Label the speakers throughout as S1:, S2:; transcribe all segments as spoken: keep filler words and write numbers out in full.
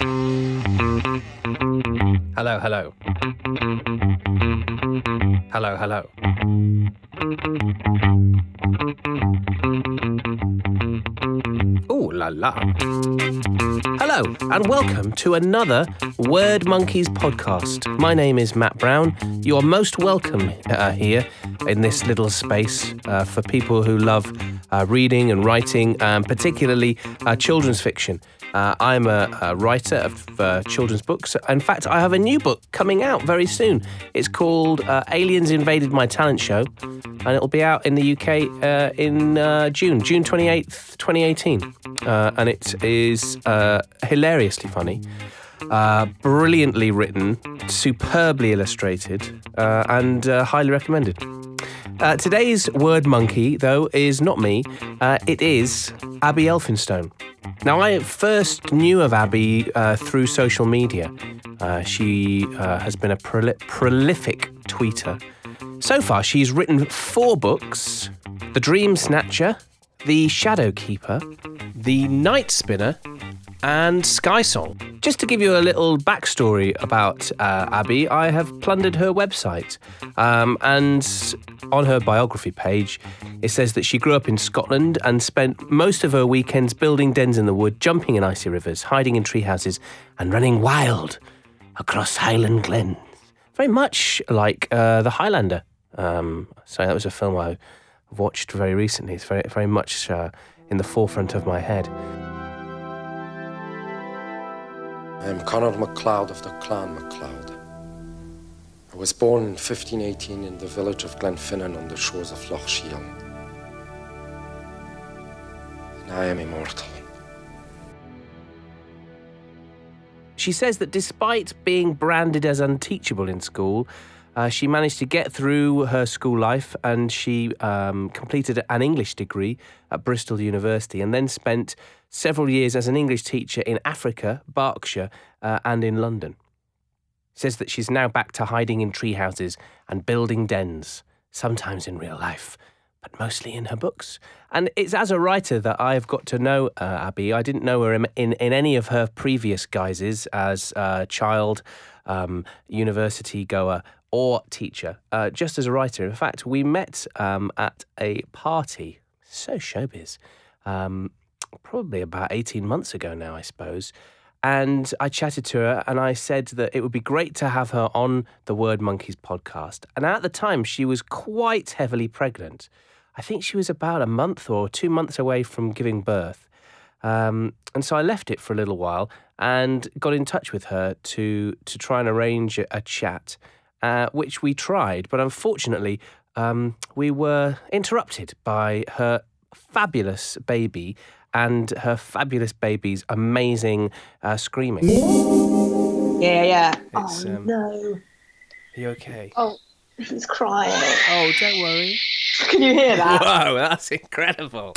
S1: Hello, hello. Hello, hello. Ooh la la. Hello, and welcome to another Word Monkeys podcast. My name is Matt Brown. You are most welcome uh, here in this little space uh, for people who love uh, reading and writing, um, particularly uh, children's fiction. Uh, I'm a, a writer of uh, children's books. In fact, I have a new book coming out very soon. It's called uh, Aliens Invaded My Talent Show, and it'll be out in the U K uh, in uh, June, June twenty-eighth, twenty eighteen. Uh, and it is uh, hilariously funny, uh, brilliantly written, superbly illustrated, uh, and uh, highly recommended. Uh, today's Word Monkey, though, is not me. Uh, it is Abby Elphinstone. Now, I first knew of Abby uh, through social media. Uh, she uh, has been a proli- prolific tweeter. So far, she's written four books: The Dream Snatcher, The Shadow Keeper, The Night Spinner, and Sky Song. Just to give you a little backstory about uh, Abby, I have plundered her website. Um, and on her biography page, it says that she grew up in Scotland and spent most of her weekends building dens in the wood, jumping in icy rivers, hiding in tree houses, and running wild across Highland glens. Very much like uh, The Highlander. Um, so that was a film I watched very recently. It's very, very much uh, in the forefront of my head.
S2: I am Conor MacLeod of the Clan MacLeod. I was born in fifteen eighteen in the village of Glenfinnan on the shores of Loch Shiel. And I am immortal.
S1: She says that despite being branded as unteachable in school, uh, she managed to get through her school life, and she um, completed an English degree at Bristol University and then spent several years as an English teacher in Africa, Berkshire, uh, and in London. Says that she's now back to hiding in tree houses and building dens, sometimes in real life, but mostly in her books. And it's as a writer that I've got to know uh, Abby. I didn't know her in, in, in any of her previous guises as a child, um, university goer, or teacher, uh, just as a writer. In fact, we met um, at a party, so showbiz, um, probably about eighteen months ago now, I suppose. And I chatted to her and I said that it would be great to have her on the Word Monkeys podcast. And at the time, she was quite heavily pregnant. I think she was about a month or two months away from giving birth. Um, and so I left it for a little while and got in touch with her to, to try and arrange a, a chat, uh, which we tried. But unfortunately, um, we were interrupted by her fabulous baby and her fabulous baby's amazing uh, screaming.
S3: Yeah, yeah.
S1: It's,
S3: oh,
S1: um,
S3: no.
S1: Are you okay?
S3: Oh, he's crying.
S1: Oh, don't worry.
S3: Can you hear that?
S1: Whoa, that's incredible.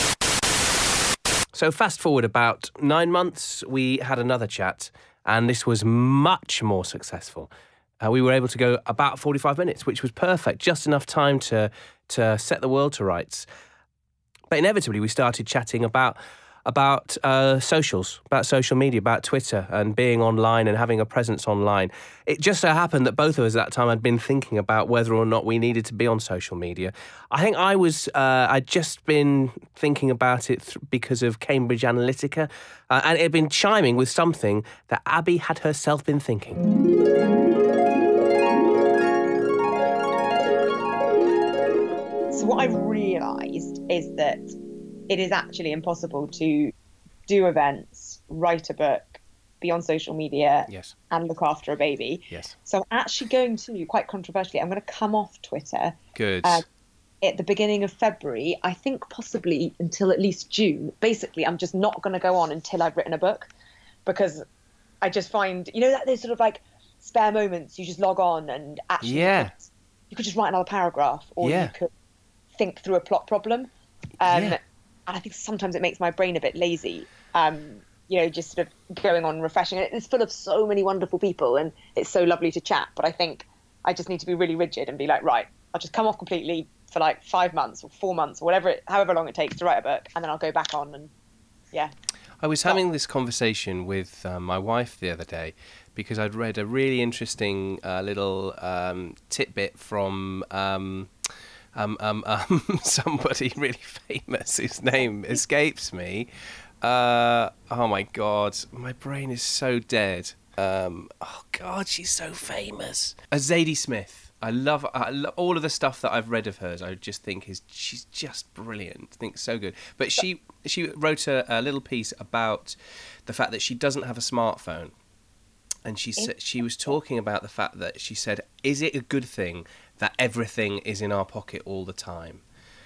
S1: So fast forward about nine months, we had another chat, and this was much more successful. Uh, we were able to go about forty-five minutes, which was perfect, just enough time to to set the world to rights. But inevitably, we started chatting about about uh, socials, about social media, about Twitter and being online and having a presence online. It just so happened that both of us at that time had been thinking about whether or not we needed to be on social media. I think I was, uh, I'd just been thinking about it th- because of Cambridge Analytica, uh, and it had been chiming with something that Abby had herself been thinking.
S3: So what I've realised is that it is actually impossible to do events, write a book, be on social media,
S1: Yes.
S3: and look after a baby.
S1: Yes.
S3: So I'm actually going to, quite controversially, I'm going to come off Twitter
S1: Good.
S3: uh, at the beginning of February, I think possibly until at least June. Basically, I'm just not going to go on until I've written a book, because I just find, you know, that there's sort of like spare moments, you just log on and actually
S1: Yeah.
S3: you, could, you could just write another paragraph, or
S1: Yeah.
S3: you could think through a plot problem. Um,
S1: Yeah.
S3: And I think sometimes it makes my brain a bit lazy, um, you know, just sort of going on, refreshing. It's full of so many wonderful people and it's so lovely to chat. But I think I just need to be really rigid and be like, right, I'll just come off completely for like five months or four months or whatever, it, however long it takes to write a book. And then I'll go back on and yeah.
S1: I was having this conversation with uh, my wife the other day because I'd read a really interesting uh, little um, tidbit from um, um, um, um, somebody really famous whose name escapes me. Uh, oh my God, my brain is so dead. Um, oh God, she's so famous. Uh, Zadie Smith. I love, I love all of the stuff that I've read of hers. I just think is she's just brilliant. I think so good. But she she wrote a, a little piece about the fact that she doesn't have a smartphone, and she said she was talking about the fact that she said, "Is it a good thing that everything is in our pocket all the time?"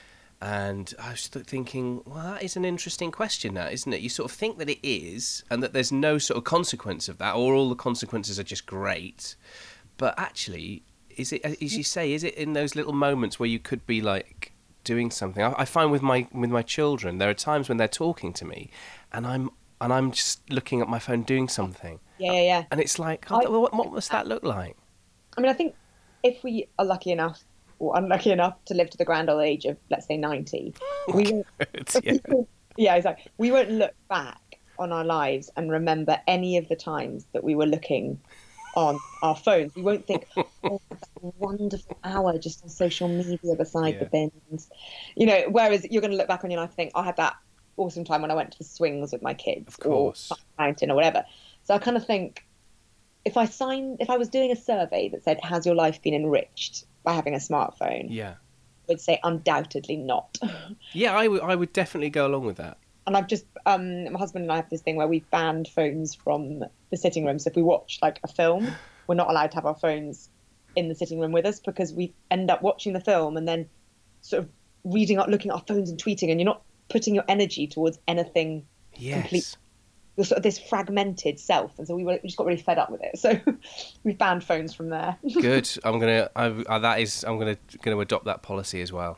S1: And I was thinking, well, that is an interesting question now, isn't it? You sort of think that it is, and that there's no sort of consequence of that, or all the consequences are just great, but actually. Is it, as you say, is it in those little moments where you could be like doing something? I, I find with my with my children, there are times when they're talking to me, and I'm and I'm just looking at my phone doing something.
S3: Yeah, yeah, yeah.
S1: And it's like, oh, I, what, what must that look like?
S3: I mean, I think if we are lucky enough or unlucky enough to live to the grand old age of, let's say, ninety, we won't,
S1: yeah.
S3: yeah, exactly. We won't look back on our lives and remember any of the times that we were looking on our phones. We won't think, oh, that wonderful hour just on social media beside yeah. the bins. You know, whereas you're going to look back on your life and think, I had that awesome time when I went to the swings with my kids or mountain or whatever. So I kind of think if I signed, if I was doing a survey that said, has your life been enriched by having a smartphone?
S1: Yeah.
S3: I would say undoubtedly not.
S1: Yeah, I, w- I would definitely go along with that.
S3: And I've just, um, my husband and I have this thing where we've banned phones from the sitting room. So if we watch like a film, we're not allowed to have our phones in the sitting room with us because we end up watching the film and then sort of reading up, looking at our phones and tweeting, and you're not putting your energy towards anything
S1: yes.
S3: complete. You're sort of this fragmented self. And so we, were, we just got really fed up with it. So we've banned phones from there.
S1: Good. I'm going to, that is, I'm going to, going to adopt that policy as well.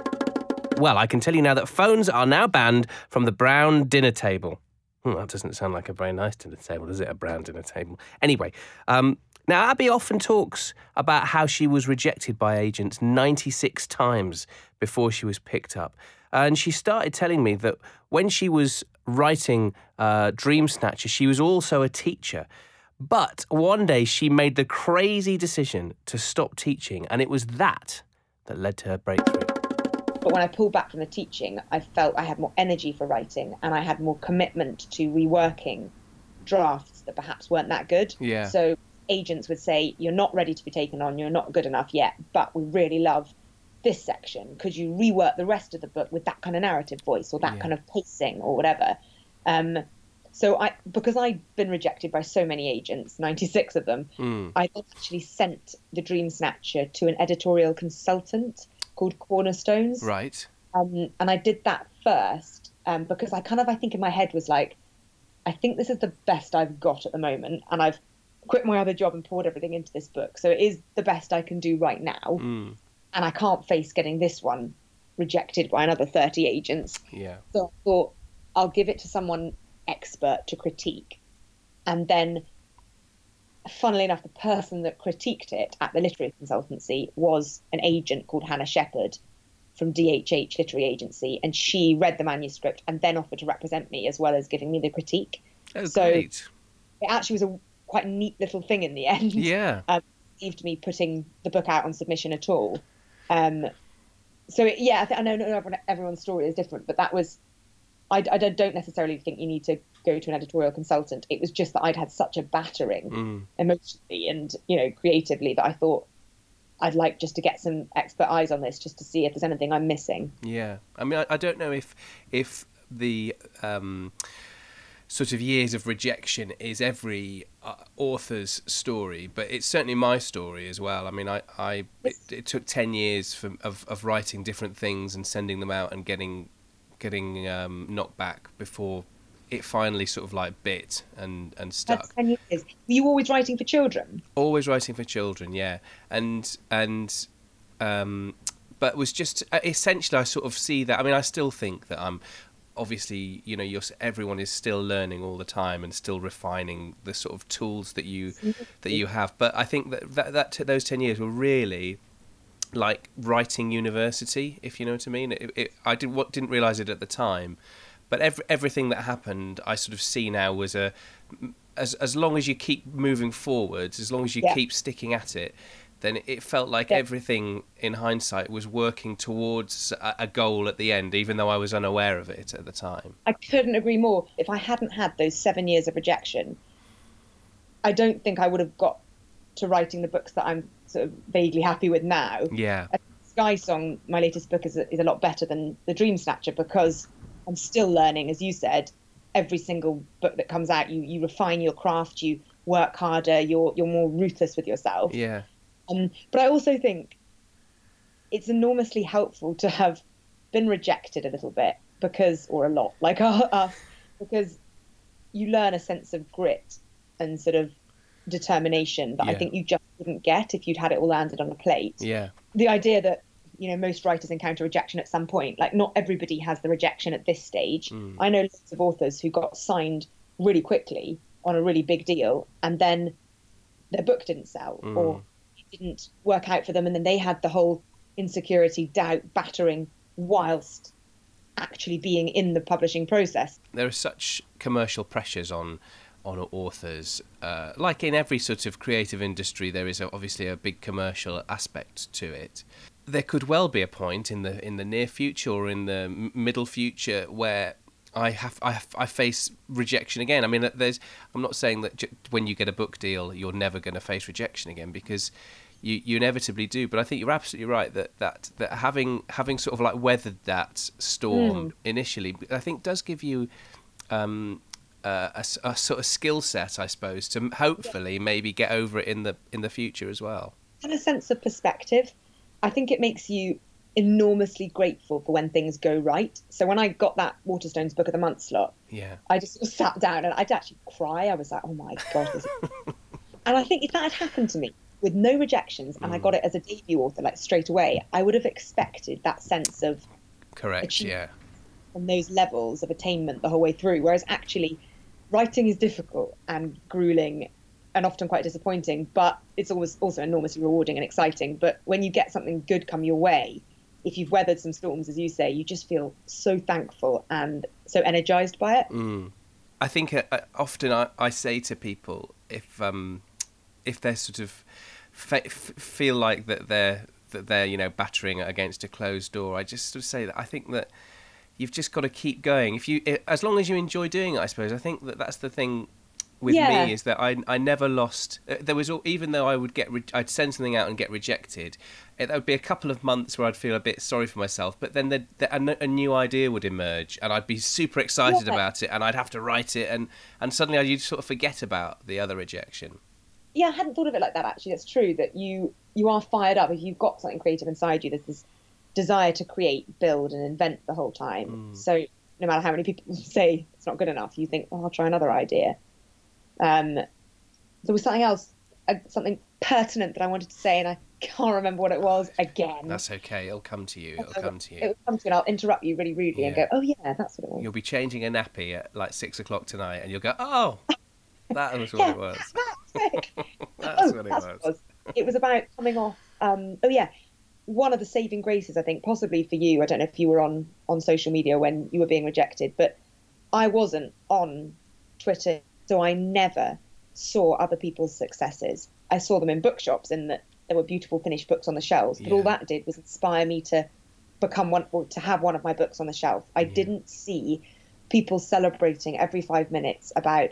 S1: Well, I can tell you now that phones are now banned from the Brown dinner table. Hmm, that doesn't sound like a very nice dinner table, does it? A Brown dinner table. Anyway, um, now Abby often talks about how she was rejected by agents ninety-six times before she was picked up. And she started telling me that when she was writing uh, Dream Snatcher, she was also a teacher. But one day she made the crazy decision to stop teaching, and it was that that led to her breakthrough.
S3: But when I pulled back from the teaching, I felt I had more energy for writing and I had more commitment to reworking drafts that perhaps weren't that good.
S1: Yeah.
S3: So agents would say, you're not ready to be taken on, you're not good enough yet, but we really love this section. Could you rework the rest of the book with that kind of narrative voice or that
S1: yeah.
S3: kind of pacing or whatever? Um, so I, because I'd been rejected by so many agents, ninety-six of them,
S1: mm.
S3: I actually sent the Dream Snatcher to an editorial consultant called Cornerstones.
S1: Right.
S3: Um, and I did that first um, because I kind of, I think in my head was like, I think this is the best I've got at the moment. And I've quit my other job and poured everything into this book. So it is the best I can do right now.
S1: Mm.
S3: And I can't face getting this one rejected by another thirty agents.
S1: Yeah.
S3: So I thought I'll give it to someone expert to critique. And then, funnily enough, the person that critiqued it at the literary consultancy was an agent called Hannah Shepherd from D H H Literary Agency, and she read the manuscript and then offered to represent me as well as giving me the critique.
S1: Oh,
S3: so
S1: great.
S3: It actually was a quite neat little thing in the end.
S1: Yeah.
S3: Um, saved me putting the book out on submission at all. Um, so, it, yeah, I, th- I know everyone, everyone's story is different, but that was, I, I don't necessarily think you need to go to an editorial consultant. It was just that I'd had such a battering
S1: mm.
S3: emotionally and, you know, creatively that I thought I'd like just to get some expert eyes on this just to see if there's anything I'm missing.
S1: Yeah. I mean, I, I don't know if if the um, sort of years of rejection is every uh, author's story, but it's certainly my story as well. I mean, I, I it, it took ten years for, of, of writing different things and sending them out and getting getting um, knocked back before it finally sort of like bit and, and stuck.
S3: That's ten years. Were you always writing for children?
S1: Always writing for children, yeah. And, and um, but was just, essentially I sort of see that, I mean, I still think that I'm, obviously, you know, you're, everyone is still learning all the time and still refining the sort of tools that you that you have. But I think that, that, that t- those ten years were really like writing university, if you know what I mean. It, it, I did, what, didn't realise it at the time, But every, everything that happened, I sort of see now as a, as as long as you keep moving forwards, as long as you
S3: Yeah.
S1: keep sticking at it, then it felt like
S3: Yeah.
S1: everything in hindsight was working towards a, a goal at the end, even though I was unaware of it at the time.
S3: I couldn't agree more. If I hadn't had those seven years of rejection, I don't think I would have got to writing the books that I'm sort of vaguely happy with now.
S1: Yeah.
S3: Sky Song, my latest book, is a, is a lot better than The Dream Snatcher because I'm still learning, as you said. Every single book that comes out, you you refine your craft, you work harder, you're you're more ruthless with yourself.
S1: Yeah.
S3: Um, but I also think it's enormously helpful to have been rejected a little bit because, or a lot, like us, because you learn a sense of grit and sort of determination that
S1: Yeah.
S3: I think you just wouldn't get if you'd had it all landed on a plate.
S1: Yeah.
S3: The idea that, you know, most writers encounter rejection at some point, like not everybody has the rejection at this stage.
S1: Mm.
S3: I know lots of authors who got signed really quickly on a really big deal and then their book didn't sell
S1: Mm.
S3: or it didn't work out for them, and then they had the whole insecurity, doubt, battering whilst actually being in the publishing process.
S1: There are such commercial pressures on on authors. Uh, like in every sort of creative industry, there is a, obviously a big commercial aspect to it. There could well be a point in the in the near future or in the m- middle future where I have I, have, I face rejection again. I mean, there's. I'm not saying that j- when you get a book deal, you're never going to face rejection again, because you, you inevitably do. But I think you're absolutely right that that, that having having sort of like weathered that storm
S3: Mm.
S1: initially, I think does give you um, uh, a, a sort of skill set, I suppose, to hopefully maybe get over it in the in the future as well.
S3: And a sense of perspective. I think it makes you enormously grateful for when things go right. So when I got that Waterstones Book of the Month slot,
S1: Yeah.
S3: I just sort of sat down and I'd actually cry. I was like, oh my God. This is... And I think if that had happened to me with no rejections and
S1: Mm.
S3: I got it as a debut author, like straight away, I would have expected that sense of
S1: Correct.
S3: achieve-
S1: Yeah.
S3: on those levels of attainment the whole way through. Whereas actually writing is difficult and grueling and often quite disappointing, but it's always also enormously rewarding and exciting. But when you get something good come your way, if you've weathered some storms, as you say, you just feel so thankful and so energized by it.
S1: Mm. I think uh, uh, often I, I say to people, if um, if they're sort of fe- f- feel like that they're that they're you know battering against a closed door, I just sort of say that I think that you've just got to keep going. If you, as long as you enjoy doing it, I suppose. I think that that's the thing with
S3: Yeah.
S1: me, is that I I never lost. Uh, there was al- even though I would get re- I'd send something out and get rejected, it, there would be a couple of months where I'd feel a bit sorry for myself. But then the, the, a, n- a new idea would emerge, and I'd be super excited
S3: Yeah.
S1: about it, and I'd have to write it, and and suddenly I'd sort of forget about the other rejection.
S3: Yeah, I hadn't thought of it like that, actually. It's true that you you are fired up. If you've got something creative inside you, there's this desire to create, build and invent the whole time.
S1: Mm.
S3: So no matter how many people say it's not good enough, you think, oh, I'll try another idea. Um, there was something else, uh, something pertinent that I wanted to say, and I can't remember what it was again.
S1: That's okay. It'll come to you. It'll come to
S3: It
S1: you.
S3: will come to me and I'll interrupt you really rudely and
S1: Yeah.
S3: go, oh yeah, that's what it was.
S1: You'll be changing a nappy at like six o'clock tonight, and you'll go, oh, that was what
S3: Yeah.
S1: it was.
S3: That's it.
S1: That's
S3: Oh,
S1: what it
S3: that's
S1: was.
S3: what it was. It was about coming off. Um, oh yeah, one of the saving graces, I think, possibly for you. I don't know if you were on on social media when you were being rejected, but I wasn't on Twitter, so I never saw other people's successes. I saw them in bookshops, in that there were beautiful finished books on the shelves. But all
S1: Yeah.
S3: that did was inspire me to become one, or to have one of my books on the shelf. I
S1: Yeah.
S3: didn't see people celebrating every five minutes about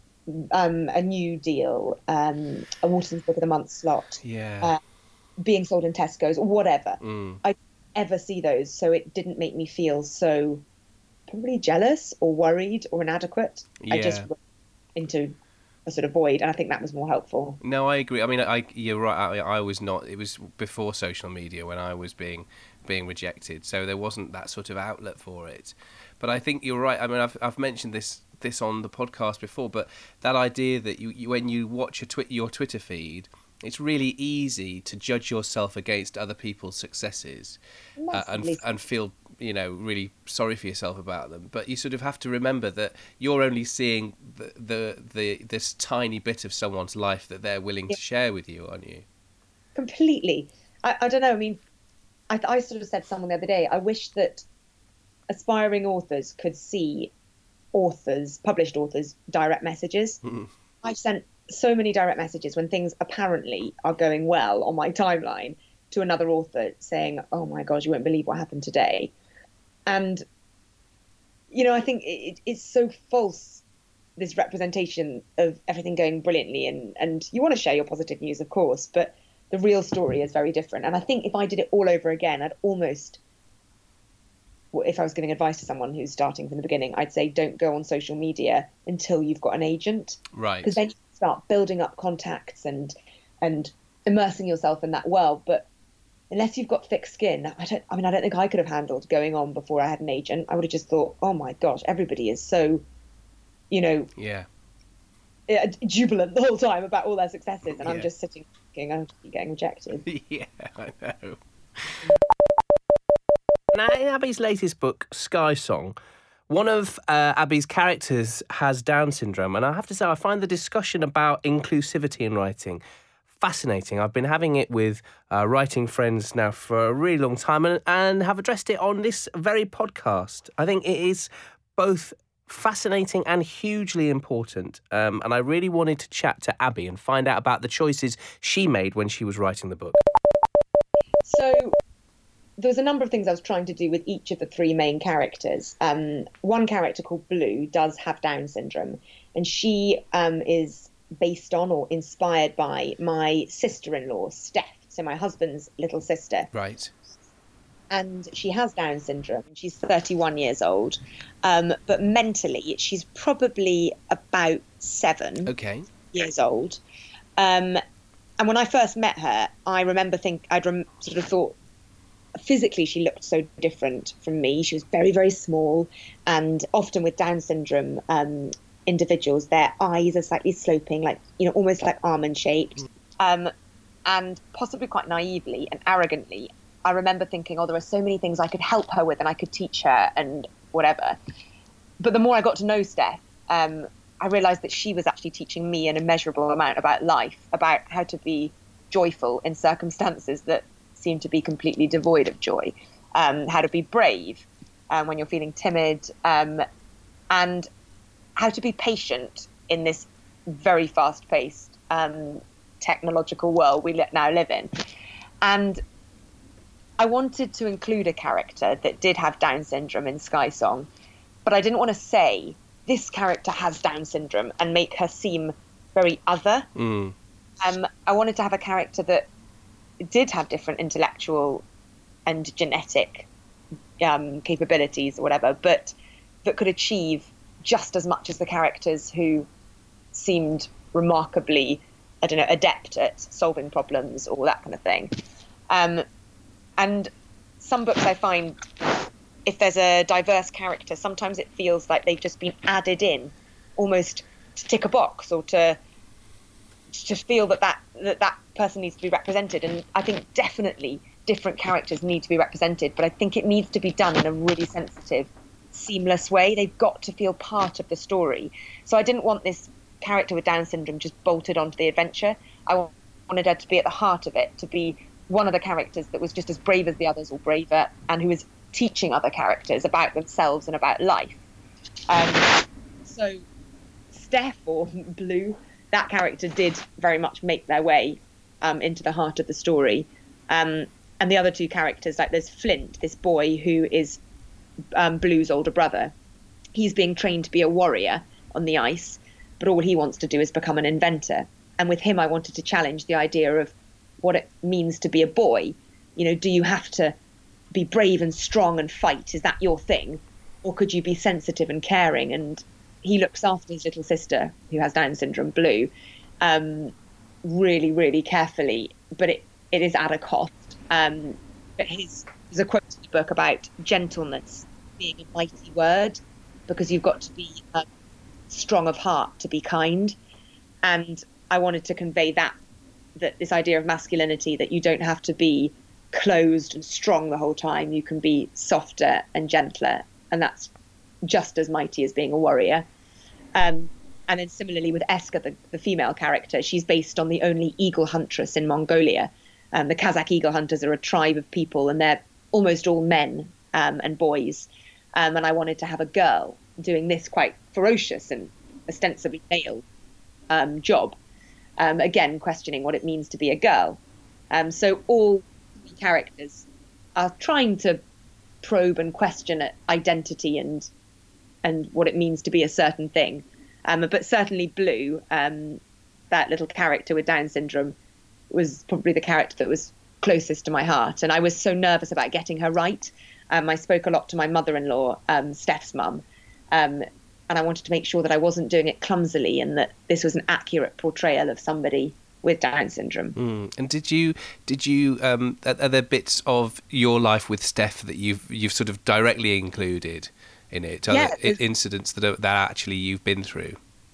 S3: um, a new deal, um, a Waterstones Book of the Month slot,
S1: Yeah.
S3: uh, being sold in Tesco's or whatever.
S1: Mm.
S3: I didn't ever see those, so it didn't make me feel so probably jealous or worried or inadequate. I just
S1: Yeah.
S3: went into a sort of void, and I think that was more helpful.
S1: No, I agree. I mean, I, you're right. I, I was not. It was before social media when I was being being rejected, so there wasn't that sort of outlet for it. But I think you're right. I mean, I've I've mentioned this this on the podcast before, but that idea that you, you when you watch your twi- your Twitter feed, it's really easy to judge yourself against other people's successes, uh, and
S3: Massively.
S1: and feel you know really sorry for yourself about them. But you sort of have to remember that you're only seeing the the, the this tiny bit of someone's life that they're willing
S3: Yeah.
S1: to share with you, aren't you?
S3: Completely. I, I don't know. I mean, I, I sort of said to someone the other day, I wish that aspiring authors could see authors, published authors, direct messages. Mm-hmm. I've sent so many direct messages when things apparently are going well on my timeline to another author saying, oh my God, you won't believe what happened today. And, you know, I think it, it's so false, this representation of everything going brilliantly. And, and you want to share your positive news, of course, but the real story is very different. And I think if I did it all over again, I'd almost, if I was giving advice to someone who's starting from the beginning, I'd say don't go on social media until you've got an agent.
S1: Right.
S3: Because then you start building up contacts and and immersing yourself in that world. But unless you've got thick skin, I don't I mean I don't think I could have handled going on before I had an agent. I would have just thought, oh my gosh, everybody is so, you know,
S1: yeah,
S3: jubilant the whole time about all their successes, and
S1: yeah.
S3: I'm just sitting thinking I'm getting rejected.
S1: Yeah, I know. Now, in Abby's latest book, Sky Song, one of uh, Abby's characters has Down syndrome, and I have to say I find the discussion about inclusivity in writing fascinating. I've been having it with uh, writing friends now for a really long time and, and have addressed it on this very podcast. I think it is both fascinating and hugely important, um, and I really wanted to chat to Abby and find out about the choices she made when she was writing the book.
S3: So there was a number of things I was trying to do with each of the three main characters. Um, one character called Blue does have Down syndrome, and she um, is based on or inspired by my sister-in-law, Steph, so my husband's little sister.
S1: Right.
S3: And she has Down syndrome, and she's thirty-one years old. Um, but mentally, she's probably about seven
S1: okay.
S3: years old. Um, and when I first met her, I remember think I'd rem- sort of thought, physically she looked so different from me. She was very, very small, and often with Down syndrome um, individuals, their eyes are slightly sloping, like, you know, almost like almond shaped. Um, and possibly quite naively and arrogantly, I remember thinking, oh, there are so many things I could help her with and I could teach her and whatever. But the more I got to know Steph, um, I realised that she was actually teaching me an immeasurable amount about life, about how to be joyful in circumstances that seem to be completely devoid of joy, um, how to be brave um, when you're feeling timid, um, and how to be patient in this very fast-paced um, technological world we now live in. And I wanted to include a character that did have Down syndrome in Sky Song, but I didn't want to say this character has Down syndrome and make her seem very other. Mm. Um, I wanted to have a character that did have different intellectual and genetic um, capabilities or whatever, but that could achieve just as much as the characters who seemed remarkably, I don't know, adept at solving problems or that kind of thing. Um, and some books I find, if there's a diverse character, sometimes it feels like they've just been added in, almost to tick a box or to to feel that that, that that person needs to be represented. And I think definitely different characters need to be represented, but I think it needs to be done in a really sensitive, seamless way. They've got to feel part of the story. So I didn't want this character with Down syndrome just bolted onto the adventure. I wanted her to be at the heart of it, to be one of the characters that was just as brave as the others or braver, and who was teaching other characters about themselves and about life. Um, so Steph, or Blue, that character did very much make their way um, into the heart of the story. Um, and the other two characters, like there's Flint, this boy who is um, Blue's older brother. He's being trained to be a warrior on the ice, but all he wants to do is become an inventor. And with him, I wanted to challenge the idea of what it means to be a boy. You know, do you have to be brave and strong and fight? Is that your thing? Or could you be sensitive and caring? And he looks after his little sister, who has Down syndrome, Blue, um, really, really carefully, but it, it is at a cost. Um, but his, there's a quote in the book about gentleness being a mighty word, because you've got to be uh, strong of heart to be kind. And I wanted to convey that, that this idea of masculinity, that you don't have to be closed and strong the whole time. You can be softer and gentler, and that's just as mighty as being a warrior. Um, and then similarly with Eska, the, the female character, she's based on the only eagle huntress in Mongolia. Um, the Kazakh eagle hunters are a tribe of people, and they're almost all men um, and boys. um, and I wanted to have a girl doing this quite ferocious and ostensibly male um, job. Um, again, questioning what it means to be a girl. Um, so all characters are trying to probe and question identity and and what it means to be a certain thing. Um, but certainly Blue, um, that little character with Down syndrome, was probably the character that was closest to my heart. And I was so nervous about getting her right. Um, I spoke a lot to my mother-in-law, um, Steph's mum, um, and I wanted to make sure that I wasn't doing it clumsily and that this was an accurate portrayal of somebody with Down syndrome.
S1: Mm. And did you did you um, are, are there bits of your life with Steph that you've you've sort of directly included in it? Are
S3: yeah,
S1: there incidents that are, that actually you've been through?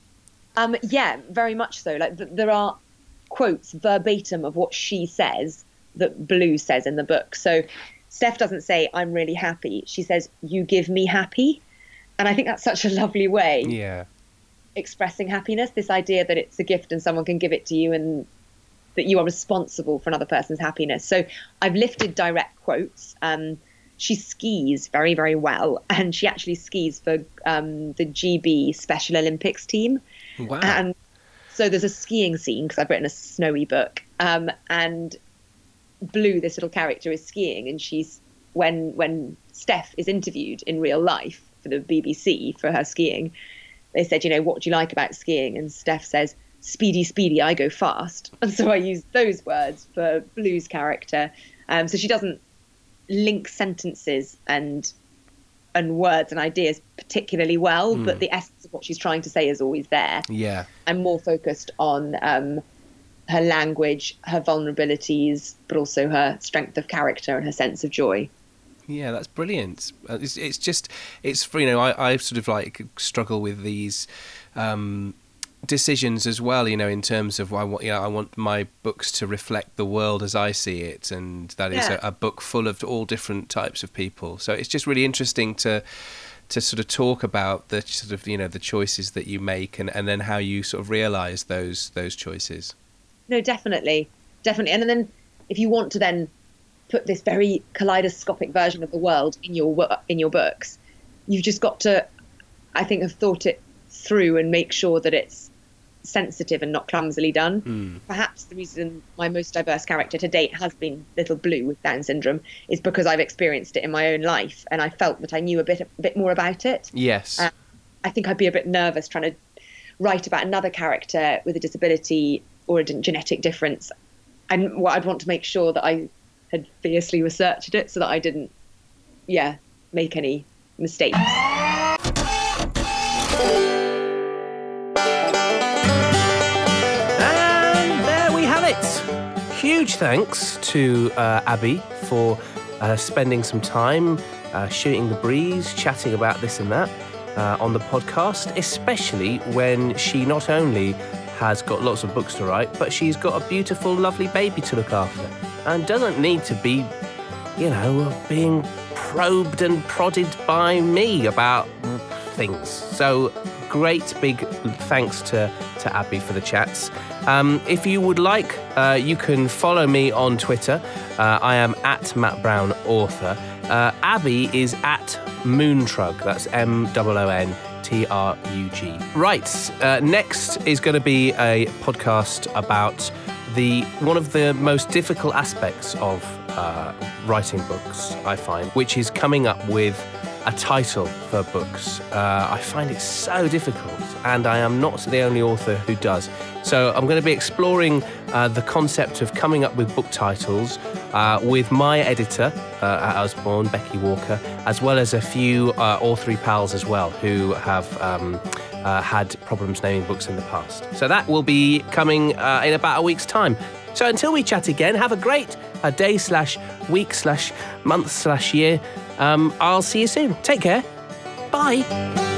S3: Um, yeah, very much so. Like th- there are quotes verbatim of what she says that Blue says in the book. So Steph doesn't say, "I'm really happy." She says, "You give me happy." And I think that's such a lovely way.
S1: Yeah.
S3: Expressing happiness, this idea that it's a gift and someone can give it to you and that you are responsible for another person's happiness. So I've lifted direct quotes. Um, she skis very, very well. And she actually skis for um, the G B Special Olympics team.
S1: Wow.
S3: And so there's a skiing scene because I've written a snowy book. Um, and Blue, this little character, is skiing. And she's when when Steph is interviewed in real life for the B B C for her skiing, they said, you know, what do you like about skiing? And Steph says, speedy, speedy, I go fast. And so I used those words for Blue's character. Um, so she doesn't link sentences and and words and ideas particularly well, mm. but the essence of what she's trying to say is always there.
S1: Yeah.
S3: I'm more focused on um, her language, her vulnerabilities, but also her strength of character and her sense of joy.
S1: Yeah, that's brilliant. It's, it's just, it's, you know, I, I sort of like struggle with these um, decisions as well, you know, in terms of, I want, you know, I want my books to reflect the world as I see it. And that is
S3: yeah.
S1: a, a book full of all different types of people. So it's just really interesting to, to sort of talk about the sort of, you know, the choices that you make and, and then how you sort of realise those, those choices.
S3: No, definitely. Definitely. And then if you want to then put this very kaleidoscopic version of the world in your in your books, you've just got to, I think, have thought it through and make sure that it's sensitive and not clumsily done. Mm. Perhaps the reason my most diverse character to date has been Little Blue with Down syndrome is because I've experienced it in my own life and I felt that I knew a bit a bit more about it.
S1: Yes.
S3: Uh, I think I'd be a bit nervous trying to write about another character with a disability or a genetic difference. And what I'd want to make sure that I had fiercely researched it so that I didn't, yeah, make any mistakes.
S1: And there we have it. Huge thanks to uh, Abby for uh, spending some time uh, shooting the breeze, chatting about this and that uh, on the podcast, especially when she not only has got lots of books to write, but she's got a beautiful, lovely baby to look after and doesn't need to be, you know, being probed and prodded by me about things. So great big thanks to, to Abby for the chats. Um, if you would like, uh, you can follow me on Twitter. Uh, I am at Matt Brown Author. Uh, Abby is at Moontrug. That's M O O N T R U G. Right, uh, next is going to be a podcast about the one of the most difficult aspects of uh, writing books, I find, which is coming up with a title for books. Uh, I find it so difficult, and I am not the only author who does. So I'm going to be exploring uh, the concept of coming up with book titles uh, with my editor uh, at Usborne, Becky Walker, as well as a few uh, authory pals as well who have um, uh, had problems naming books in the past. So that will be coming uh, in about a week's time. So until we chat again, have a great uh, day slash week slash month slash year. Um, I'll see you soon. Take care. Bye.